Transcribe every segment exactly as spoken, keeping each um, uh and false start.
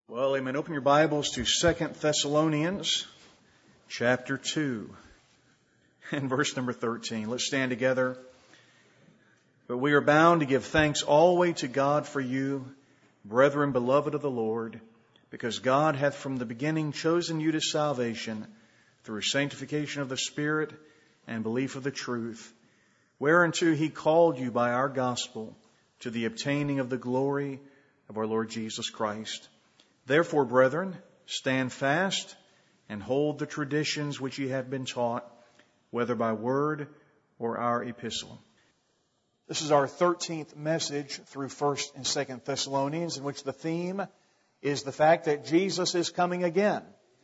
Well, amen. Open your Bibles to Second Thessalonians chapter two and verse number thirteen. Let's stand together. But we are bound to give thanks always to God for you, brethren, beloved of the Lord, because God hath from the beginning chosen you to salvation through sanctification of the Spirit and belief of the truth, whereunto He called you by our gospel to the obtaining of the glory of our Lord Jesus Christ. Therefore, brethren, stand fast and hold the traditions which ye have been taught, whether by word or our epistle. This is our thirteenth message through First and Second Thessalonians, in which the theme is the fact that Jesus is coming again.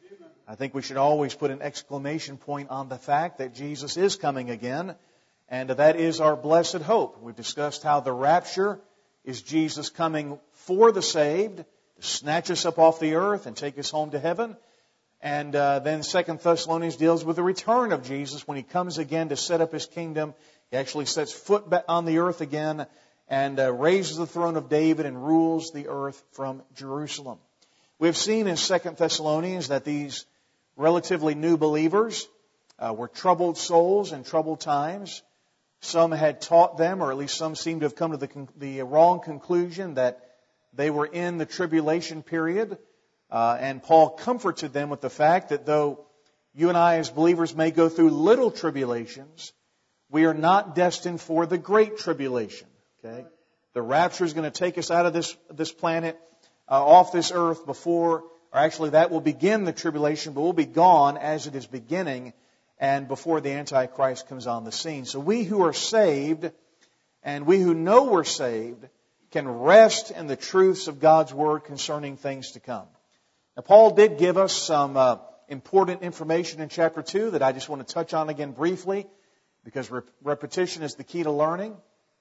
I think we should always put an exclamation point on the fact that Jesus is coming again, and that is our blessed hope. We've discussed how the rapture is Jesus coming for the saved, to snatch us up off the earth and take us home to heaven. And uh, then Second Thessalonians deals with the return of Jesus when He comes again to set up His kingdom. He actually sets foot back on the earth again and uh, raises the throne of David and rules the earth from Jerusalem. We've seen in Second Thessalonians that these relatively new believers uh, were troubled souls in troubled times. Some had taught them, or at least some seemed to have come to the, con- the wrong conclusion that they were in the tribulation period, uh, and Paul comforted them with the fact that though you and I as believers may go through little tribulations, we are not destined for the great tribulation. Okay, the rapture is going to take us out of this this planet, uh, off this earth before, or actually that will begin the tribulation, but we'll be gone as it is beginning, and before the Antichrist comes on the scene. So we who are saved, and we who know we're saved, can rest in the truths of God's Word concerning things to come. Now, Paul did give us some uh, important information in chapter two that I just want to touch on again briefly, because rep- repetition is the key to learning,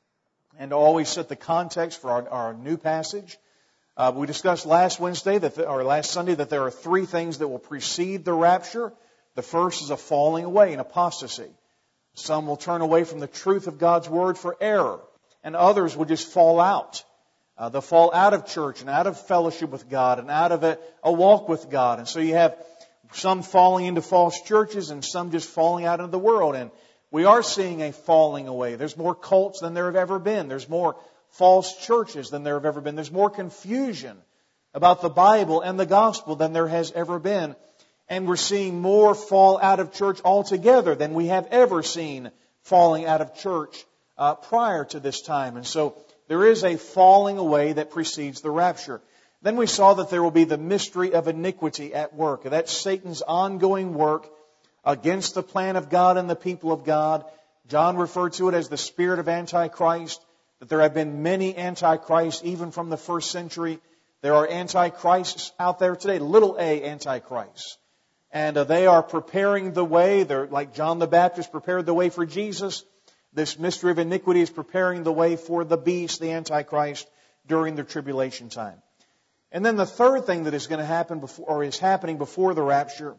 and to always set the context for our, our new passage. Uh, we discussed last Wednesday, that the, or last Sunday, that there are three things that will precede the rapture. The first is a falling away, an apostasy. Some will turn away from the truth of God's Word for error, and others will just fall out. Uh, they'll fall out of church and out of fellowship with God and out of a, a walk with God. And so you have some falling into false churches and some just falling out into the world. And we are seeing a falling away. There's more cults than there have ever been. There's more false churches than there have ever been. There's more confusion about the Bible and the gospel than there has ever been. And we're seeing more fall out of church altogether than we have ever seen falling out of church Uh, prior to this time. And so there is a falling away that precedes the rapture. Then we saw that there will be the mystery of iniquity at work. That's Satan's ongoing work against the plan of God and the people of God. John referred to it as the spirit of Antichrist, that there have been many Antichrists even from the first century. There are Antichrists out there today, little a Antichrists. And uh, they are preparing the way. They're like John the Baptist prepared the way for Jesus. This mystery of iniquity is preparing the way for the beast, the Antichrist, during the tribulation time. And then the third thing that is going to happen before, or is happening before the rapture,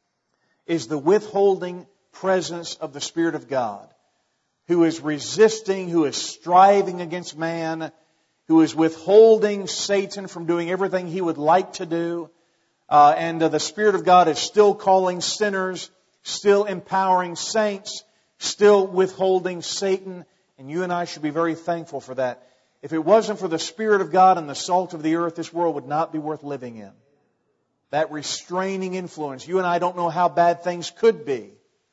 is the withholding presence of the Spirit of God, who is resisting, who is striving against man, who is withholding Satan from doing everything he would like to do. Uh, and uh, the Spirit of God is still calling sinners, still empowering saints, still withholding Satan, and you and I should be very thankful for that. If it wasn't for the Spirit of God and the salt of the earth, this world would not be worth living in. That restraining influence. You and I don't know how bad things could be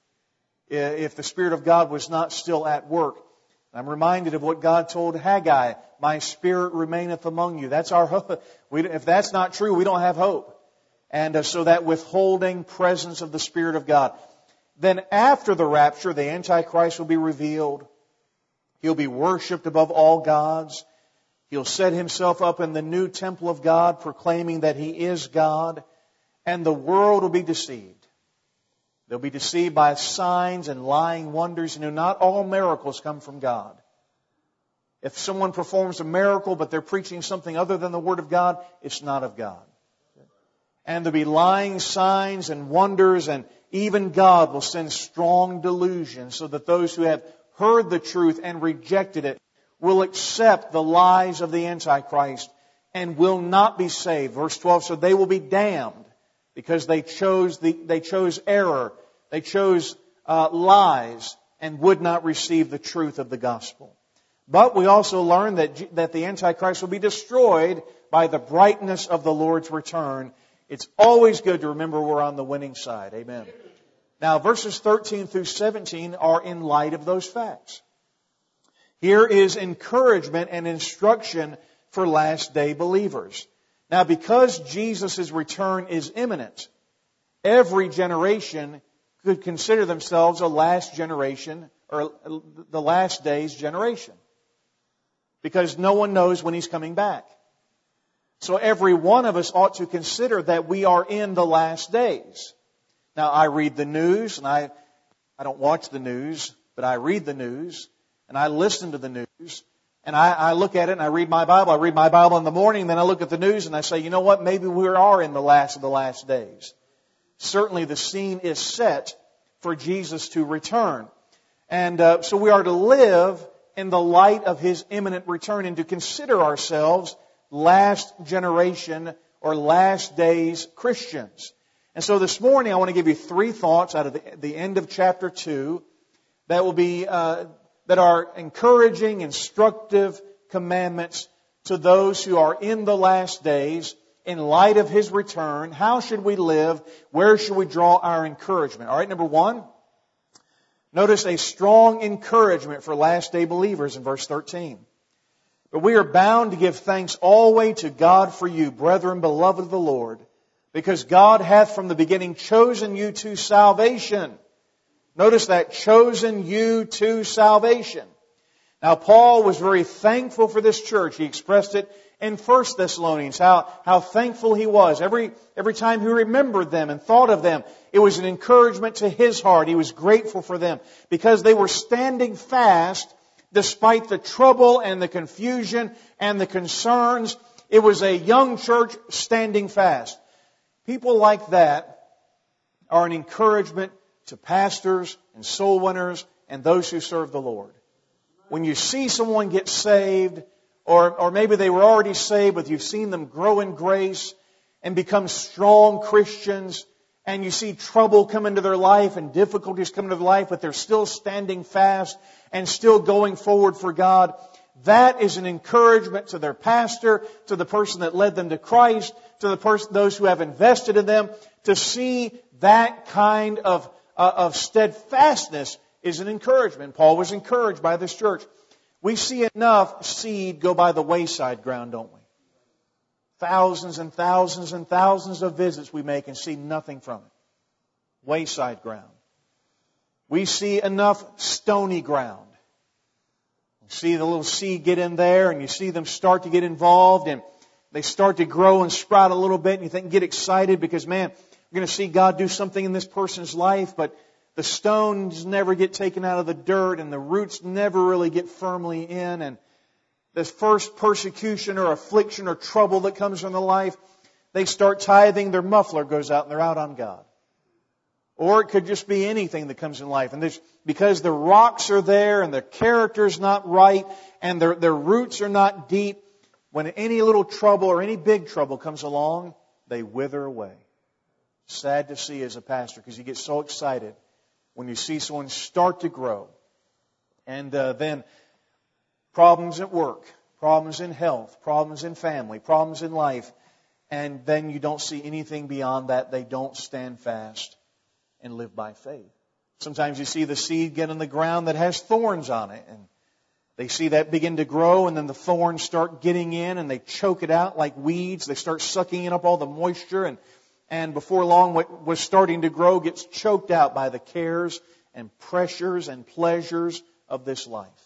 if the Spirit of God was not still at work. I'm reminded of what God told Haggai, "My Spirit remaineth among you." That's our hope. We, if that's not true, we don't have hope. And uh, so that withholding presence of the Spirit of God. Then after the rapture, the Antichrist will be revealed. He'll be worshipped above all gods. He'll set himself up in the new temple of God, proclaiming that he is God. And the world will be deceived. They'll be deceived by signs and lying wonders. You know, not all miracles come from God. If someone performs a miracle, but they're preaching something other than the Word of God, it's not of God. And there'll be lying signs and wonders, and even God will send strong delusion so that those who have heard the truth and rejected it will accept the lies of the Antichrist and will not be saved. Verse twelve, so they will be damned because they chose the, they chose error. They chose uh, lies and would not receive the truth of the gospel. But we also learn that, that the Antichrist will be destroyed by the brightness of the Lord's return. It's always good to remember we're on the winning side. Amen. Now, verses thirteen through seventeen are in light of those facts. Here is encouragement and instruction for last day believers. Now, because Jesus' return is imminent, every generation could consider themselves a last generation or the last days generation. Because no one knows when He's coming back. So every one of us ought to consider that we are in the last days. Now, I read the news, and I, I don't watch the news, but I read the news, and I listen to the news, and I, I look at it, and I read my Bible. I read my Bible in the morning, and then I look at the news, and I say, you know what, maybe we are in the last of the last days. Certainly the scene is set for Jesus to return. And uh, so we are to live in the light of His imminent return and to consider ourselves last generation or last days Christians. And so this morning I want to give you three thoughts out of the, the end of chapter two that will be uh, that are encouraging, instructive commandments to those who are in the last days in light of His return. How should we live? Where should we draw our encouragement? All right, number one, notice a strong encouragement for last day believers in verse thirteen. But we are bound to give thanks always to God for you, brethren, beloved of the Lord, because God hath from the beginning chosen you to salvation. Notice that, chosen you to salvation. Now, Paul was very thankful for this church. He expressed it in First Thessalonians, how, how thankful he was. Every, every time he remembered them and thought of them, it was an encouragement to his heart. He was grateful for them because they were standing fast despite the trouble and the confusion and the concerns. It was a young church standing fast. People like that are an encouragement to pastors and soul winners and those who serve the Lord. When you see someone get saved, or, or maybe they were already saved, but you've seen them grow in grace and become strong Christians, and you see trouble come into their life and difficulties come into their life, but they're still standing fast and still going forward for God, that is an encouragement to their pastor, to the person that led them to Christ, to the person, those who have invested in them. To see that kind of, uh, of steadfastness is an encouragement. Paul was encouraged by this church. We see enough seed go by the wayside ground, don't we? Thousands and thousands and thousands of visits we make and see nothing from it. Wayside ground. We see enough stony ground. You see the little seed get in there and you see them start to get involved and they start to grow and sprout a little bit and you think, get excited because, man, we're going to see God do something in this person's life, but the stones never get taken out of the dirt and the roots never really get firmly in, and this first persecution or affliction or trouble that comes in their life, they start tithing, their muffler goes out and they're out on God. Or it could just be anything that comes in life. And there's, because the rocks are there and their character's not right and their, their roots are not deep, when any little trouble or any big trouble comes along, they wither away. Sad to see as a pastor because you get so excited when you see someone start to grow. And uh, then problems at work, problems in health, problems in family, problems in life. And then you don't see anything beyond that. They don't stand fast and live by faith. Sometimes you see the seed get in the ground that has thorns on it. And they see that begin to grow and then the thorns start getting in and they choke it out like weeds. They start sucking up all the moisture and And before long, what was starting to grow gets choked out by the cares and pressures and pleasures of this life.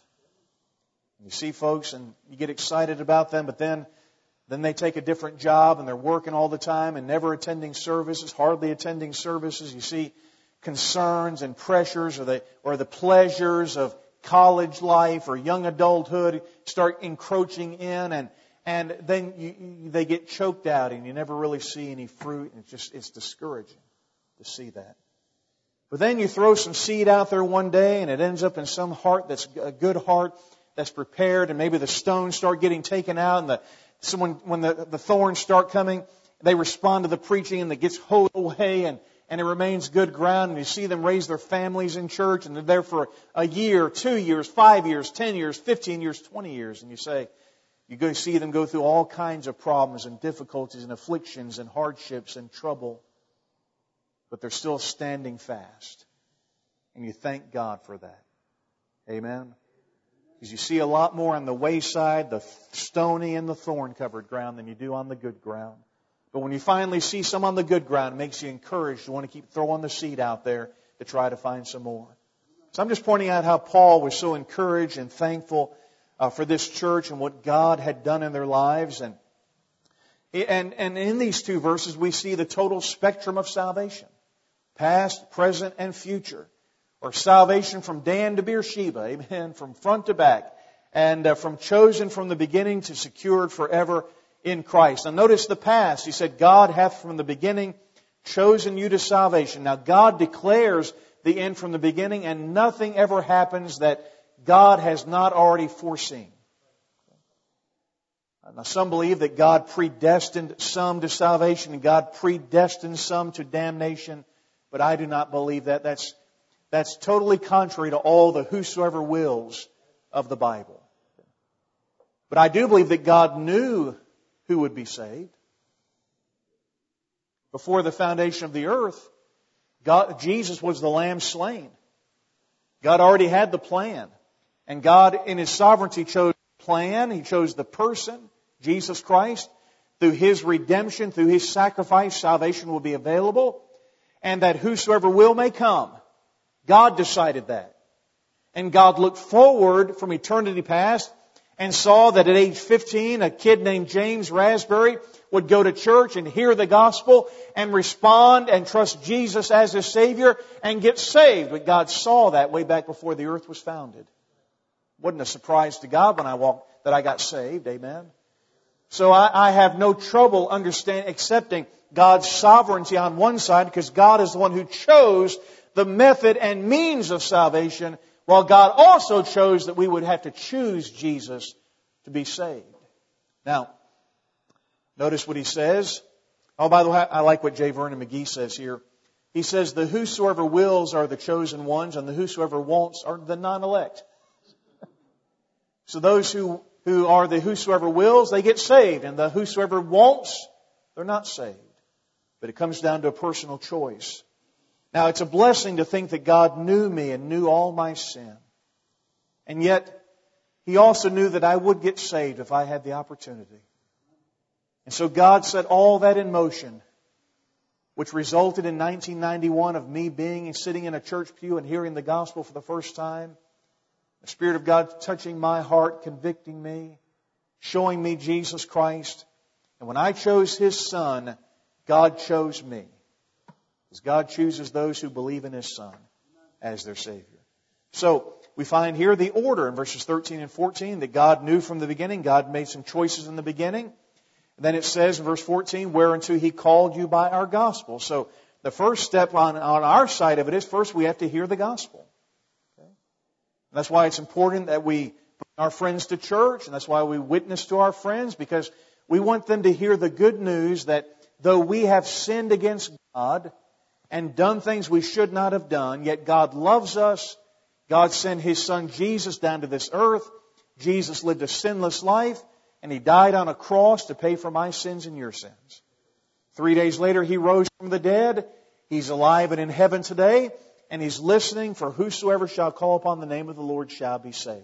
You see folks and you get excited about them, but then, then they take a different job and they're working all the time and never attending services, hardly attending services. You see concerns and pressures or the, or the pleasures of college life or young adulthood start encroaching in, and And then you, you, they get choked out and you never really see any fruit. And it's just, it's discouraging to see that. But then you throw some seed out there one day and it ends up in some heart that's a good heart that's prepared, and maybe the stones start getting taken out and the So when, when the, the thorns start coming, they respond to the preaching and it gets hoed away and, and it remains good ground. And you see them raise their families in church and they're there for a year, two years, five years, ten years, fifteen years, twenty years. And you say, you go see them go through all kinds of problems and difficulties and afflictions and hardships and trouble. But they're still standing fast. And you thank God for that. Amen. Because you see a lot more on the wayside, the stony and the thorn-covered ground than you do on the good ground. But when you finally see some on the good ground, it makes you encouraged to want to keep throwing the seed out there to try to find some more. So I'm just pointing out how Paul was so encouraged and thankful uh, for this church and what God had done in their lives. And, and, and in these two verses, we see the total spectrum of salvation. Past, present, and future. Or salvation from Dan to Beersheba, amen, from front to back, and uh, from chosen from the beginning to secured forever in Christ. Now notice the past. He said, God hath from the beginning chosen you to salvation. Now God declares the end from the beginning, and nothing ever happens that God has not already foreseen. Now some believe that God predestined some to salvation and God predestined some to damnation, but I do not believe that. That's That's totally contrary to all the whosoever wills of the Bible. But I do believe that God knew who would be saved. Before the foundation of the earth, God, Jesus was the Lamb slain. God already had the plan. And God, in His sovereignty, chose the plan. He chose the person, Jesus Christ. Through His redemption, through His sacrifice, salvation will be available. And that whosoever will may come. God decided that. And God looked forward from eternity past and saw that at age fifteen, a kid named James Raspberry would go to church and hear the gospel and respond and trust Jesus as his Savior and get saved. But God saw that way back before the earth was founded. Wasn't a surprise to God when I walked that I got saved. Amen. So I, I have no trouble understanding, accepting God's sovereignty on one side because God is the one who chose the method and means of salvation, while God also chose that we would have to choose Jesus to be saved. Now, notice what he says. Oh, by the way, I like what J. Vernon McGee says here. He says, the whosoever wills are the chosen ones, and the whosoever wants are the non-elect. So those who, who are the whosoever wills, they get saved, and the whosoever wants, they're not saved. But it comes down to a personal choice. Now, it's a blessing to think that God knew me and knew all my sin. And yet, He also knew that I would get saved if I had the opportunity. And so God set all that in motion, which resulted in nineteen ninety-one of me being and sitting in a church pew and hearing the gospel for the first time. The Spirit of God touching my heart, convicting me, showing me Jesus Christ. And when I chose His Son, God chose me. Because God chooses those who believe in His Son as their Savior. So, we find here the order in verses thirteen and fourteen that God knew from the beginning. God made some choices in the beginning. Then it says in verse fourteen, whereunto He called you by our gospel. So, the first step on, on our side of it is first we have to hear the gospel. Okay? That's why it's important that we bring our friends to church. And that's why we witness to our friends. Because we want them to hear the good news that though we have sinned against God, and done things we should not have done, yet God loves us. God sent His Son Jesus down to this earth. Jesus lived a sinless life, and He died on a cross to pay for my sins and your sins. Three days later, He rose from the dead. He's alive and in heaven today, and He's listening for whosoever shall call upon the name of the Lord shall be saved.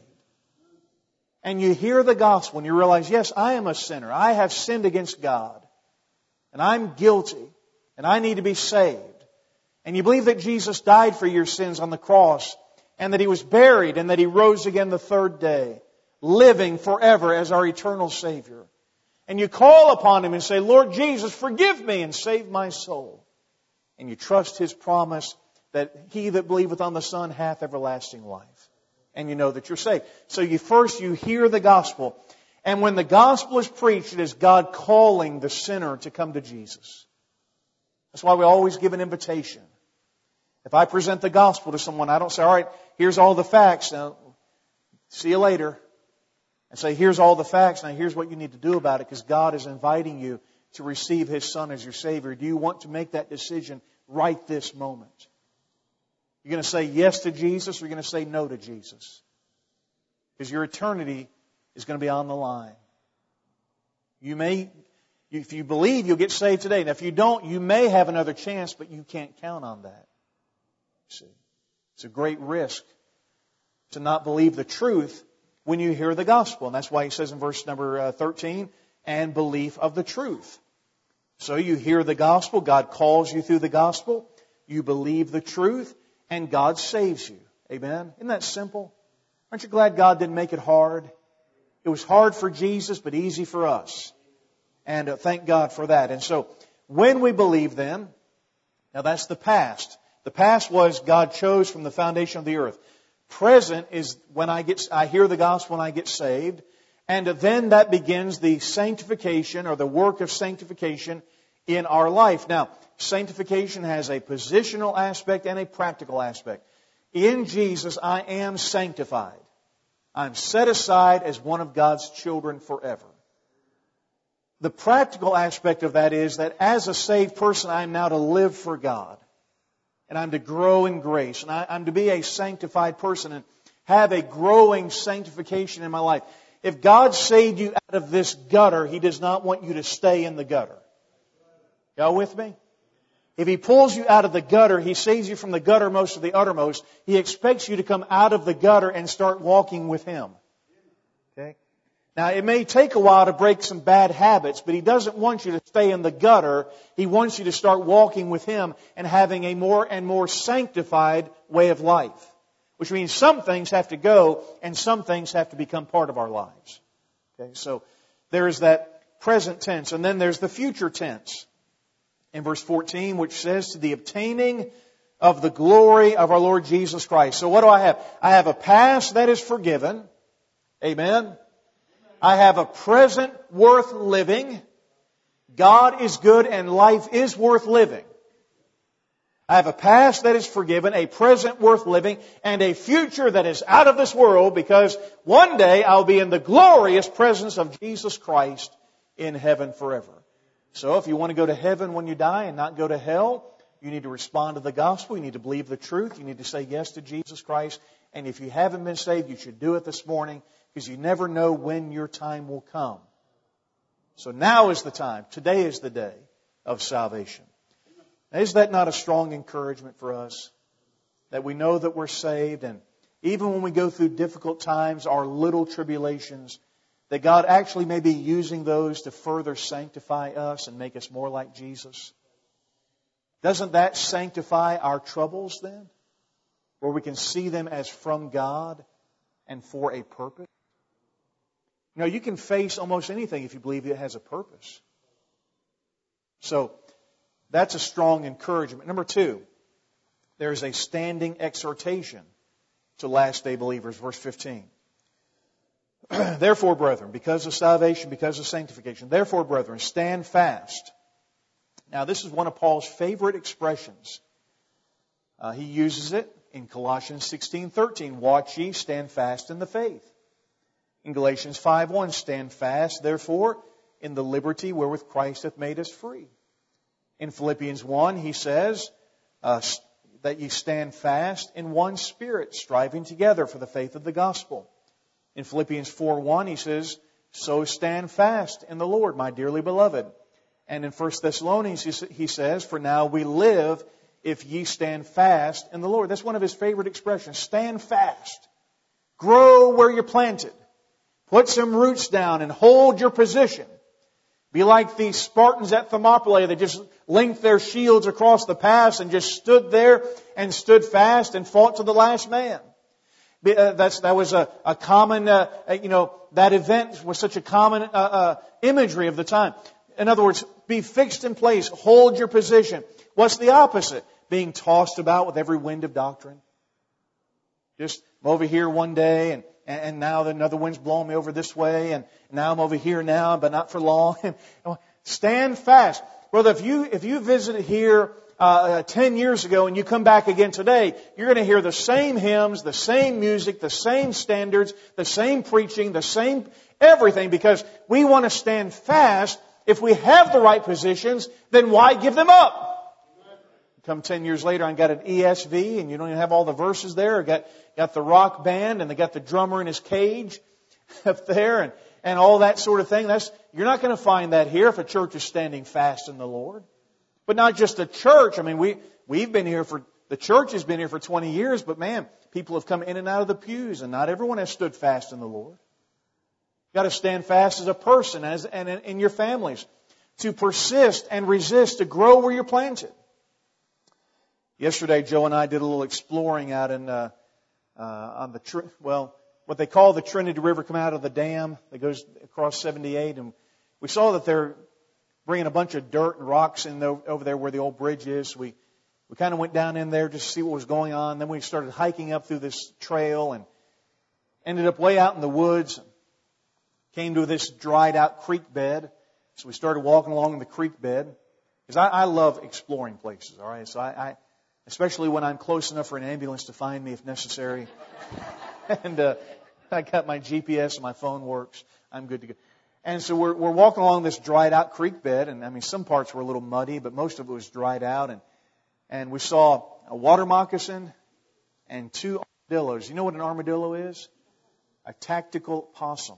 And you hear the gospel, and you realize, yes, I am a sinner. I have sinned against God, and I'm guilty, and I need to be saved. And you believe that Jesus died for your sins on the cross, and that He was buried, and that He rose again the third day, living forever as our eternal Savior. And you call upon Him and say, Lord Jesus, forgive me and save my soul. And you trust His promise that he that believeth on the Son hath everlasting life. And you know that you're saved. So you first, you hear the gospel. And when the gospel is preached, it is God calling the sinner to come to Jesus. That's why we always give an invitation. If I present the gospel to someone, I don't say, all right, here's all the facts. Now, see you later. and say, here's all the facts, now here's what you need to do about it, because God is inviting you to receive His Son as your Savior. Do you want to make that decision right this moment? You're going to say yes to Jesus, or you're going to say no to Jesus? Because your eternity is going to be on the line. You may, if you believe, you'll get saved today. Now, if you don't, you may have another chance, but you can't count on that. See, it's a great risk to not believe the truth when you hear the gospel. And that's why he says in verse number thirteen, and belief of the truth. So you hear the gospel, God calls you through the gospel, you believe the truth, and God saves you. Amen? Isn't that simple? Aren't you glad God didn't make it hard? It was hard for Jesus, but easy for us. And uh, thank God for that. And so, when we believe then, now that's the past. The past was God chose from the foundation of the earth. Present is when I get, I hear the gospel and I get saved. And then that begins the sanctification or the work of sanctification in our life. Now, sanctification has a positional aspect and a practical aspect. In Jesus, I am sanctified. I'm set aside as one of God's children forever. The practical aspect of that is that as a saved person, I am now to live for God. And I'm to grow in grace. And I, I'm to be a sanctified person and have a growing sanctification in my life. If God saved you out of this gutter, He does not want you to stay in the gutter. Y'all with me? If He pulls you out of the gutter, He saves you from the guttermost to the uttermost. He expects you to come out of the gutter and start walking with Him. Okay? Now, it may take a while to break some bad habits, but He doesn't want you to stay in the gutter. He wants you to start walking with Him and having a more and more sanctified way of life. Which means some things have to go and some things have to become part of our lives. Okay, so there is that present tense. And then there's the future tense. In verse fourteen, which says, to the obtaining of the glory of our Lord Jesus Christ. So what do I have? I have a past that is forgiven. Amen. I have a present worth living. God is good and life is worth living. I have a past that is forgiven, a present worth living, and a future that is out of this world, because one day I'll be in the glorious presence of Jesus Christ in heaven forever. So if you want to go to heaven when you die and not go to hell, you need to respond to the gospel. You need to believe the truth. You need to say yes to Jesus Christ. And if you haven't been saved, you should do it this morning, because you never know when your time will come. So now is the time. Today is the day of salvation. Now, is that not a strong encouragement for us? That we know that we're saved, and even when we go through difficult times, our little tribulations, that God actually may be using those to further sanctify us and make us more like Jesus? Doesn't that sanctify our troubles then? Where we can see them as from God and for a purpose? You know, you can face almost anything if you believe it has a purpose. So, that's a strong encouragement. Number two, there's a standing exhortation to last day believers. Verse fifteen. Therefore, brethren, because of salvation, because of sanctification, therefore, brethren, stand fast. Now, this is one of Paul's favorite expressions. Uh, he uses it in Colossians sixteen thirteen. Watch ye, stand fast in the faith. In Galatians five one, stand fast, therefore, in the liberty wherewith Christ hath made us free. In Philippians one, he says uh, that ye stand fast in one spirit, striving together for the faith of the gospel. In Philippians four one, he says, so stand fast in the Lord, my dearly beloved. And in First Thessalonians, he says, for now we live if ye stand fast in the Lord. That's one of his favorite expressions. Stand fast. Grow where you're planted. Put some roots down and hold your position. Be like the Spartans at Thermopylae that just linked their shields across the pass and just stood there and stood fast and fought to the last man. That's, that was a, a common, uh, you know, that event was such a common uh, uh, imagery of the time. In other words, be fixed in place. Hold your position. What's the opposite? Being tossed about with every wind of doctrine. Just I'm over here one day and And now another wind's blowing me over this way, and now I'm over here now, but not for long. Stand fast. Brother, if you if you visited here uh, ten years ago and you come back again today, you're going to hear the same hymns, the same music, the same standards, the same preaching, the same everything, because we want to stand fast. If we have the right positions, then why give them up? Come ten years later, I got an E S V, and you don't even have all the verses there. I got got the rock band, and they got the drummer in his cage up there, and and all that sort of thing. That's you're not going to find that here if a church is standing fast in the Lord. But not just a church. I mean, we we've been here for the church has been here for twenty years, but man, people have come in and out of the pews, and not everyone has stood fast in the Lord. You've got to stand fast as a person, as and in, in your families, to persist and resist, to grow where you're planted. Yesterday, Joe and I did a little exploring out in uh, uh, on the well, what they call the Trinity River, come out of the dam that goes across seventy-eight, and we saw that they're bringing a bunch of dirt and rocks in the, over there where the old bridge is. We we kind of went down in there just to see what was going on. Then we started hiking up through this trail and ended up way out in the woods. Came to this dried out creek bed, so we started walking along the creek bed because I, I love exploring places. All right, so I. I Especially when I'm close enough for an ambulance to find me if necessary. and uh, I got my G P S and my phone works. I'm good to go. And so we're we're walking along this dried out creek bed, and I mean some parts were a little muddy, but most of it was dried out. And and we saw a water moccasin and two armadillos. You know what an armadillo is? A tactical possum.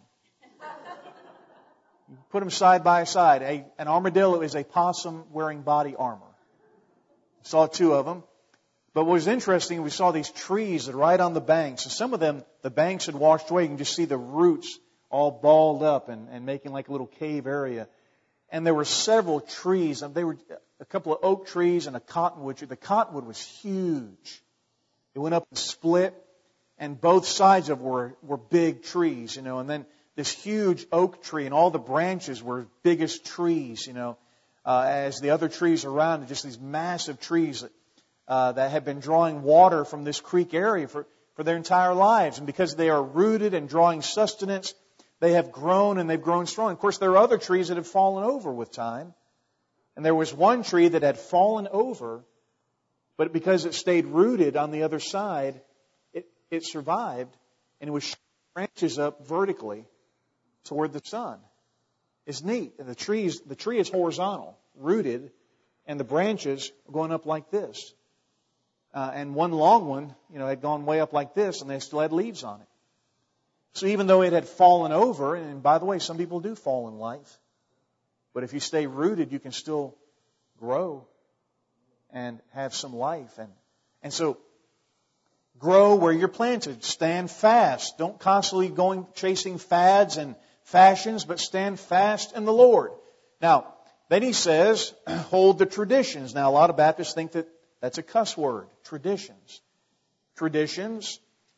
You put them side by side. A, an armadillo is a possum wearing body armor. Saw two of them. But what was interesting, we saw these trees that are right on the banks. And some of them, the banks had washed away. You can just see the roots all balled up and, and making like a little cave area. And there were several trees. And they were a couple of oak trees and a cottonwood tree. The cottonwood was huge. It went up and split. And both sides of it were, were big trees, you know. And then this huge oak tree and all the branches were biggest trees, you know. Uh, as the other trees around it, just these massive trees that, uh, that have been drawing water from this creek area for, for their entire lives. And because they are rooted and drawing sustenance, they have grown and they've grown strong. Of course, there are other trees that have fallen over with time. And there was one tree that had fallen over, but because it stayed rooted on the other side, it, it survived, and it was shooting branches up vertically toward the sun. It's neat. And the trees, the tree is horizontal, rooted, and the branches are going up like this. Uh, and one long one, you know, had gone way up like this, and they still had leaves on it. So even though it had fallen over, and by the way, some people do fall in life, but if you stay rooted, you can still grow and have some life. And and so, grow where you're planted. Stand fast. Don't constantly going chasing fads and fashions, but stand fast in the Lord. Now, then he says, hold the traditions. Now, a lot of Baptists think that that's a cuss word. Traditions. Traditions.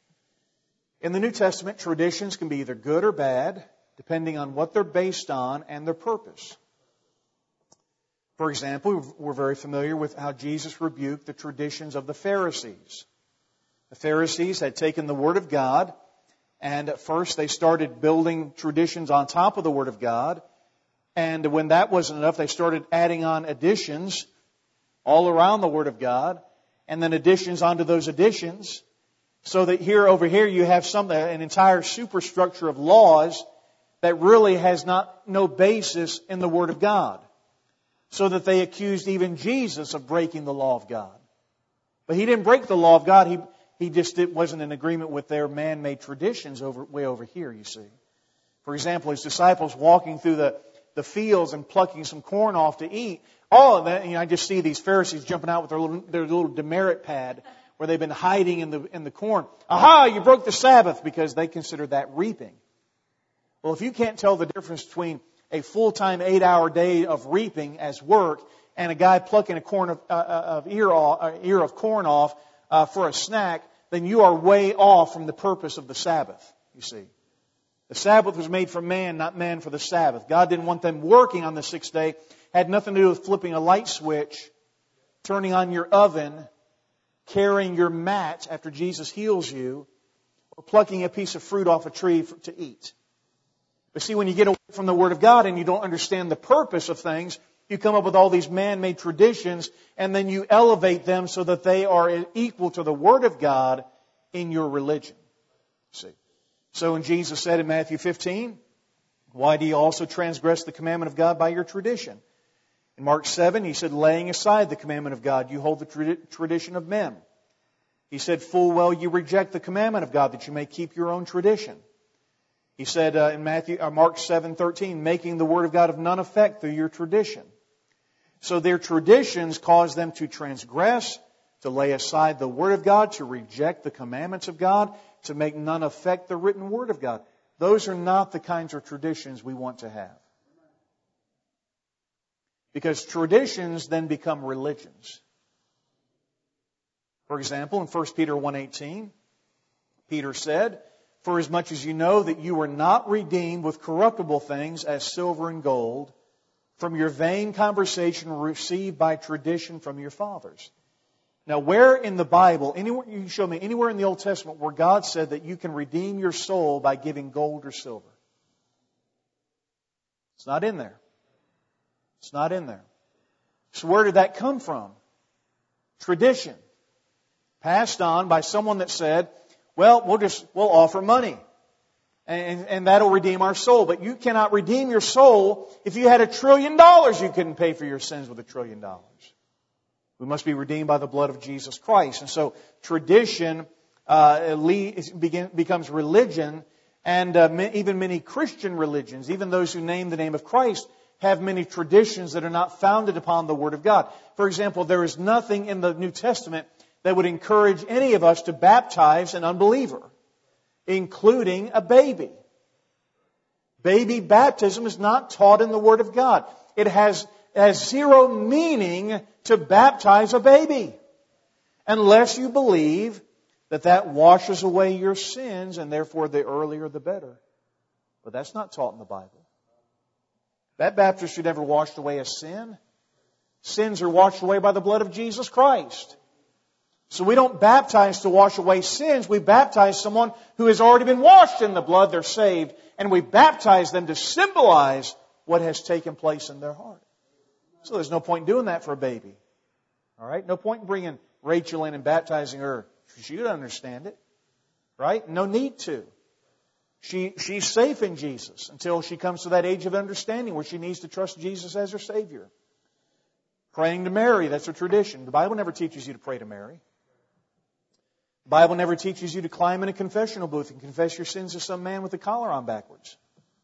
In the New Testament, traditions can be either good or bad, depending on what they're based on and their purpose. For example, we're very familiar with how Jesus rebuked the traditions of the Pharisees. The Pharisees had taken the Word of God, and at first they started building traditions on top of the Word of God. And when that wasn't enough, they started adding on additions all around the Word of God, and then additions onto those additions, so that here over here you have some an entire superstructure of laws that really has not no basis in the Word of God. So that they accused even Jesus of breaking the law of God. But He didn't break the law of God. He He just it wasn't in agreement with their man-made traditions over way over here, you see. For example, His disciples walking through the, the fields and plucking some corn off to eat. All of that, you know, I just see these Pharisees jumping out with their little, their little demerit pad where they've been hiding in the in the corn. Aha, you broke the Sabbath, because they consider that reaping. Well, if you can't tell the difference between a full-time eight-hour day of reaping as work and a guy plucking a corn of, uh, of ear, off, uh, ear of corn off uh, for a snack, then you are way off from the purpose of the Sabbath, you see. The Sabbath was made for man, not man for the Sabbath. God didn't want them working on the sixth day. Had nothing to do with flipping a light switch, turning on your oven, carrying your mat after Jesus heals you, or plucking a piece of fruit off a tree for, to eat. But see, when you get away from the Word of God and you don't understand the purpose of things, You come up with all these man-made traditions, and then you elevate them so that they are equal to the Word of God in your religion. See? So when Jesus said in Matthew fifteen, why do you also transgress the commandment of God by your tradition? In Mark seven, He said, laying aside the commandment of God, you hold the trad- tradition of men. He said, full well you reject the commandment of God that you may keep your own tradition. He said uh, in Matthew, uh, Mark seven thirteen, making the Word of God of none effect through your tradition. So their traditions cause them to transgress, to lay aside the Word of God, to reject the commandments of God, to make none affect the written Word of God. Those are not the kinds of traditions we want to have. Because traditions then become religions. For example, in First Peter one eighteen, Peter said, for as much as you know that you were not redeemed with corruptible things as silver and gold, from your vain conversation received by tradition from your fathers. Now, where in the Bible, anywhere you show me anywhere in the Old Testament where God said that you can redeem your soul by giving gold or silver? It's not in there. It's not in there. So where did that come from? Tradition. Passed on by someone that said, well, we'll just, we'll offer money. And, and that'll redeem our soul. But you cannot redeem your soul. If you had a trillion dollars, you couldn't pay for your sins with a trillion dollars. We must be redeemed by the blood of Jesus Christ. And so tradition uh, begin, becomes religion. And uh, even many Christian religions, even those who name the name of Christ, have many traditions that are not founded upon the Word of God. For example, there is nothing in the New Testament that would encourage any of us to baptize an unbeliever, including a baby. Baby baptism is not taught in the Word of God. It has, has zero meaning to baptize a baby, unless you believe that that washes away your sins, and therefore the earlier the better. But that's not taught in the Bible. That baptism should never wash away a sin. Sins are washed away by the blood of Jesus Christ. So we don't baptize to wash away sins. We baptize someone who has already been washed in the blood. They're saved. And we baptize them to symbolize what has taken place in their heart. So there's no point in doing that for a baby. All right? No point in bringing Rachel in and baptizing her. She would understand it. Right? No need to. She, she's safe in Jesus until she comes to that age of understanding where she needs to trust Jesus as her Savior. Praying to Mary, that's a tradition. The Bible never teaches you to pray to Mary. The Bible never teaches you to climb in a confessional booth and confess your sins to some man with a collar on backwards.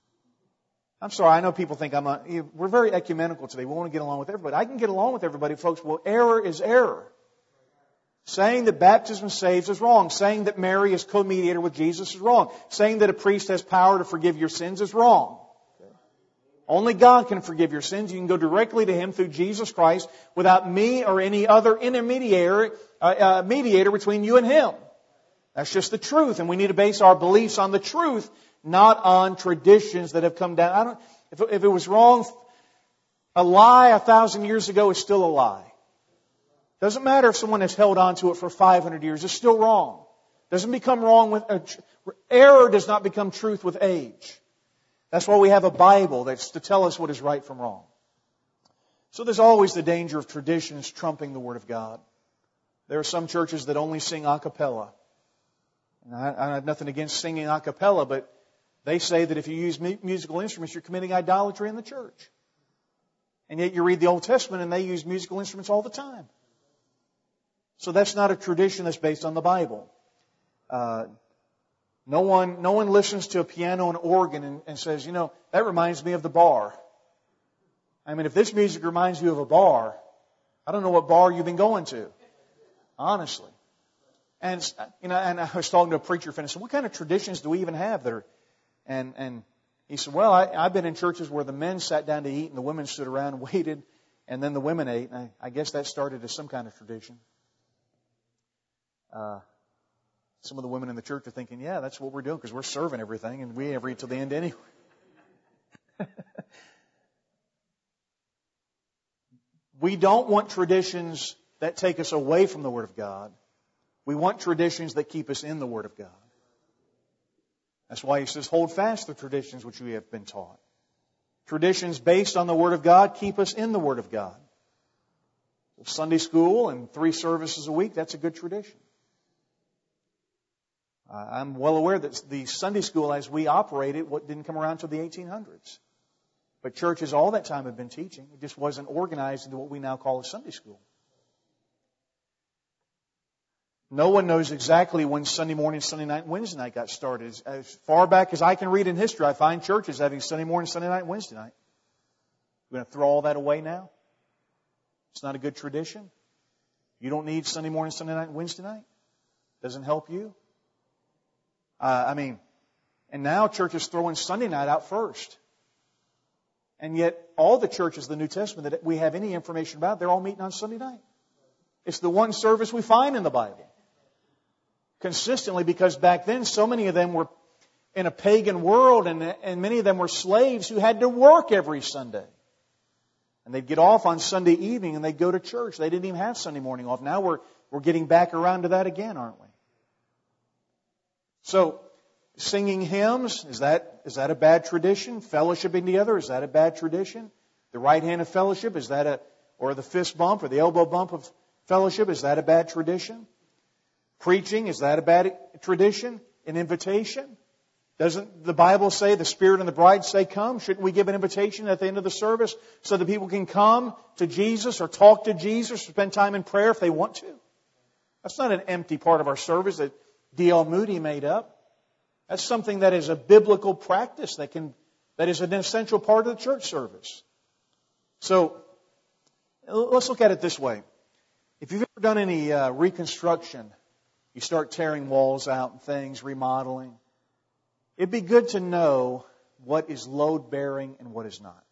I'm sorry, I know people think I'm a, we're very ecumenical today. We want to get along with everybody. I can get along with everybody, folks. Well, error is error. Saying that baptism saves is wrong. Saying that Mary is co-mediator with Jesus is wrong. Saying that a priest has power to forgive your sins is wrong. Only God can forgive your sins. You can go directly to Him through Jesus Christ without me or any other intermediary, uh, uh, mediator between you and Him. That's just the truth. And we need to base our beliefs on the truth, not on traditions that have come down. I don't, if, if it was wrong, a lie a thousand years ago is still a lie. Doesn't matter if someone has held on to it for five hundred years. It's still wrong. Doesn't become wrong with, uh, error does not become truth with age. That's why we have a Bible that's to tell us what is right from wrong. So there's always the danger of traditions trumping the Word of God. There are some churches that only sing a cappella. And I, I have nothing against singing a cappella, but they say that if you use musical instruments, you're committing idolatry in the church. And yet you read the Old Testament and they use musical instruments all the time. So that's not a tradition that's based on the Bible. Uh, No one, no one listens to a piano and organ and, and says, you know, that reminds me of the bar. I mean, if this music reminds you of a bar, I don't know what bar you've been going to. Honestly. And, you know, and I was talking to a preacher friend and said, what kind of traditions do we even have that are, and, and he said, well, I, I've been in churches where the men sat down to eat and the women stood around and waited and then the women ate. And I, I guess that started as some kind of tradition. Uh, Some of the women in the church are thinking, yeah, that's what we're doing because we're serving everything and we never eat till the end anyway. We don't want traditions that take us away from the Word of God. We want traditions that keep us in the Word of God. That's why He says, hold fast the traditions which we have been taught. Traditions based on the Word of God keep us in the Word of God. Sunday school and three services a week, that's a good tradition. I'm well aware that the Sunday school as we operate it didn't come around until the eighteen hundreds. But churches all that time have been teaching. It just wasn't organized into what we now call a Sunday school. No one knows exactly when Sunday morning, Sunday night, and Wednesday night got started. As far back as I can read in history, I find churches having Sunday morning, Sunday night, and Wednesday night. We're going to throw all that away now? It's not a good tradition. You don't need Sunday morning, Sunday night, and Wednesday night. Doesn't help you. Uh, I mean, and now churches throwing Sunday night out first. And yet, all the churches of the New Testament that we have any information about, they're all meeting on Sunday night. It's the one service we find in the Bible. Consistently, because back then, so many of them were in a pagan world, and, and many of them were slaves who had to work every Sunday. And they'd get off on Sunday evening and they'd go to church. They didn't even have Sunday morning off. Now we're, we're getting back around to that again, aren't we? So, singing hymns, is that, is that a bad tradition? Fellowshipping together, is that a bad tradition? The right hand of fellowship, is that a, or the fist bump or the elbow bump of fellowship, is that a bad tradition? Preaching, is that a bad tradition? An invitation? Doesn't the Bible say, the Spirit and the bride say, come? Shouldn't we give an invitation at the end of the service so that people can come to Jesus or talk to Jesus or spend time in prayer if they want to? That's not an empty part of our service that D L Moody made up. That's something that is a biblical practice that can, that is an essential part of the church service. So, let's look at it this way. If you've ever done any uh, reconstruction, you start tearing walls out and things, remodeling. It'd be good to know what is load-bearing and what is not.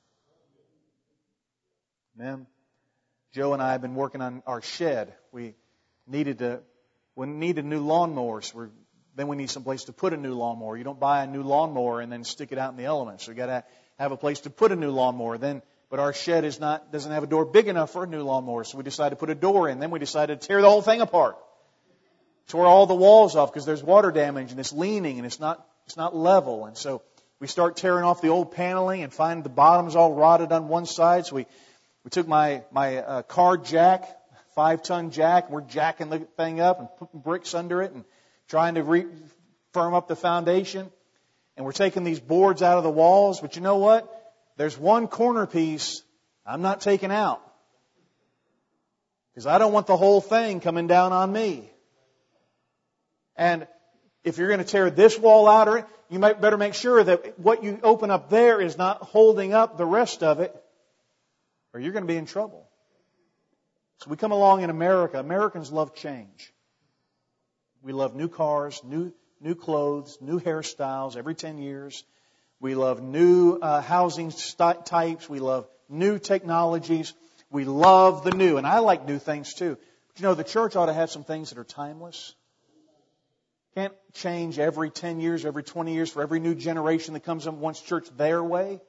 Amen. Joe and I have been working on our shed. We needed to, we needed new lawnmowers. We're, then we need some place to put a new lawnmower. You don't buy a new lawnmower and then stick it out in the elements. So you got to have a place to put a new lawnmower. Then, but our shed is not doesn't have a door big enough for a new lawnmower. So we decided to put a door in. Then we decided to tear the whole thing apart. Tore all the walls off because there's water damage and it's leaning and it's not It's not level. And so we start tearing off the old paneling and find the bottom's all rotted on one side. So we, we took my, my uh, car jack, five-ton jack, and we're jacking the thing up and putting bricks under it and trying to re- firm up the foundation. And we're taking these boards out of the walls. But you know what? There's one corner piece I'm not taking out. Because I don't want the whole thing coming down on me. And if you're going to tear this wall out, or you might better make sure that what you open up there is not holding up the rest of it, or you're going to be in trouble. So we come along in America. Americans love change. We love new cars, new new clothes, new hairstyles every ten years. We love new uh, housing st- types. We love new technologies. We love the new. And I like new things too. But you know, the church ought to have some things that are timeless. Can't change every ten years, every twenty years for every new generation that comes up and wants church their way.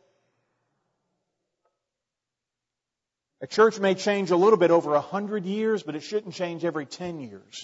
A church may change a little bit over a hundred years, but it shouldn't change every ten years.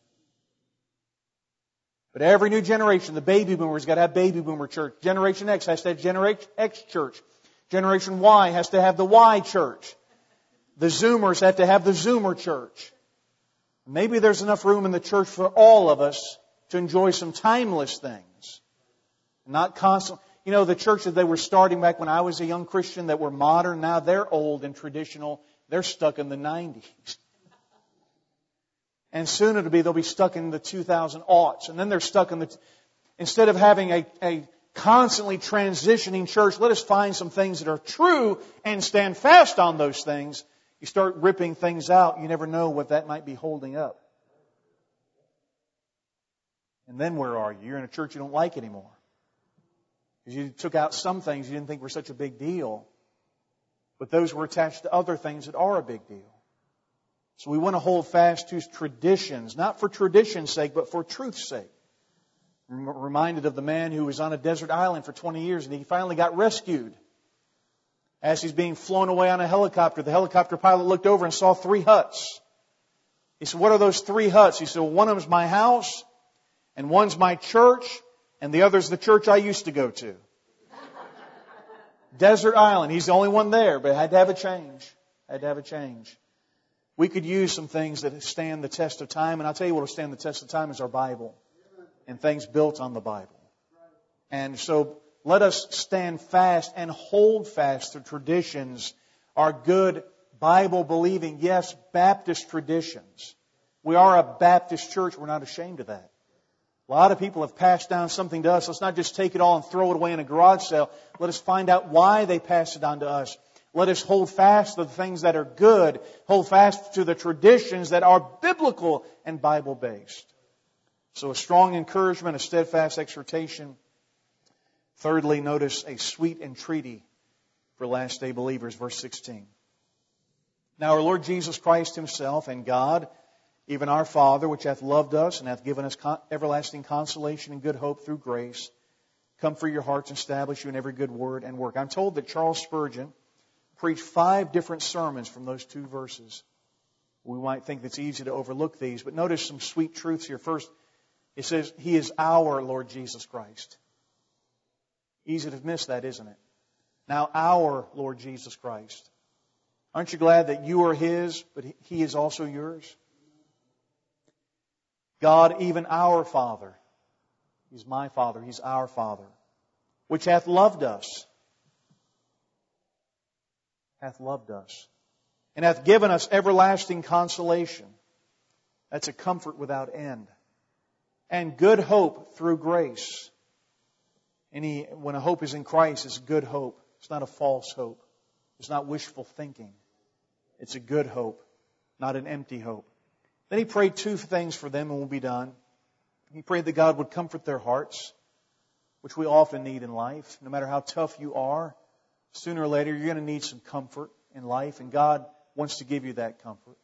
But every new generation, the baby boomers got to have baby boomer church. Generation X has to have Generation X church. Generation Y has to have the Y church. The Zoomers have to have the Zoomer church. Maybe there's enough room in the church for all of us to enjoy some timeless things. Not constant. You know, the church that they were starting back when I was a young Christian that were modern, now they're old and traditional. They're stuck in the nineties. And soon it'll be, they'll be stuck in the two thousand aughts. And then they're stuck in the, instead of having a, a constantly transitioning church, let us find some things that are true and stand fast on those things. You start ripping things out, you never know what that might be holding up. And then where are you? You're in a church you don't like anymore. Because you took out some things you didn't think were such a big deal. But those were attached to other things that are a big deal. So we want to hold fast to traditions, not for tradition's sake, but for truth's sake. I'm reminded of the man who was on a desert island for twenty years and he finally got rescued. As he's being flown away on a helicopter, the helicopter pilot looked over and saw three huts. He said, what are those three huts? He said, well, one of them's my house, and one's my church, and the other's the church I used to go to. Desert island. He's the only one there, but had to have a change. Had to have a change. We could use some things that stand the test of time, and I'll tell you what will stand the test of time is our Bible and things built on the Bible. And so let us stand fast and hold fast to traditions, our good Bible-believing, yes, Baptist traditions. We are a Baptist church. We're not ashamed of that. A lot of people have passed down something to us. Let's not just take it all and throw it away in a garage sale. Let us find out why they passed it on to us. Let us hold fast to the things that are good. Hold fast to the traditions that are biblical and Bible-based. So a strong encouragement, a steadfast exhortation. Thirdly, notice a sweet entreaty for last day believers. Verse sixteen. Now our Lord Jesus Christ Himself and God, even our Father, which hath loved us and hath given us everlasting consolation and good hope through grace, comfort your hearts and establish you in every good word and work. I'm told that Charles Spurgeon preached five different sermons from those two verses. We might think it's easy to overlook these, but notice some sweet truths here. First, it says, He is our Lord Jesus Christ. Easy to miss that, isn't it? Now, our Lord Jesus Christ. Aren't you glad that you are His, but He is also yours? God, even our Father. He's my Father. He's our Father. Which hath loved us. Hath loved us. And hath given us everlasting consolation. That's a comfort without end. And good hope through grace. Any, when a hope is in Christ, it's good hope. It's not a false hope. It's not wishful thinking. It's a good hope, not an empty hope. Then he prayed two things for them and we'll be done. He prayed that God would comfort their hearts, which we often need in life. No matter how tough you are, sooner or later you're going to need some comfort in life, and God wants to give you that comfort.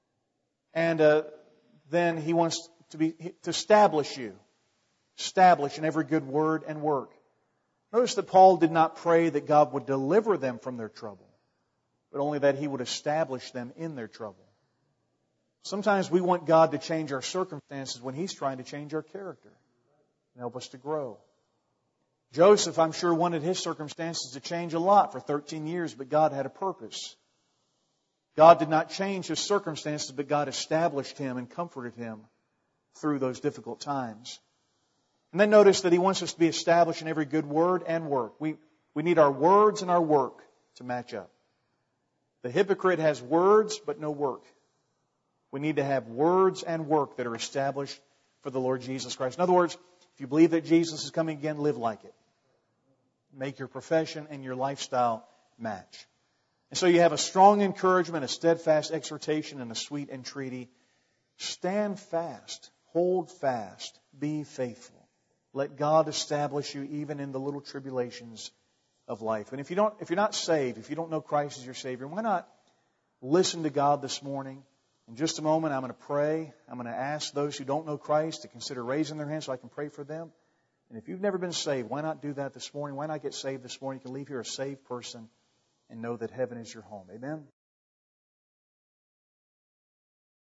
And uh, then He wants to be to establish you, establish in every good word and work. Notice that Paul did not pray that God would deliver them from their trouble, but only that He would establish them in their trouble. Sometimes we want God to change our circumstances when He's trying to change our character and help us to grow. Joseph, I'm sure, wanted his circumstances to change a lot for thirteen years, but God had a purpose. God did not change his circumstances, but God established him and comforted him through those difficult times. And then notice that He wants us to be established in every good word and work. We, we need our words and our work to match up. The hypocrite has words, but no work. We need to have words and work that are established for the Lord Jesus Christ. In other words, if you believe that Jesus is coming again, live like it. Make your profession and your lifestyle match. And so you have a strong encouragement, a steadfast exhortation, and a sweet entreaty. Stand fast. Hold fast. Be faithful. Let God establish you even in the little tribulations of life. And if you don't, if you're not saved, if you don't know Christ as your Savior, why not listen to God this morning? In just a moment, I'm going to pray. I'm going to ask those who don't know Christ to consider raising their hands so I can pray for them. And if you've never been saved, why not do that this morning? Why not get saved this morning? You can leave here a saved person and know that heaven is your home. Amen?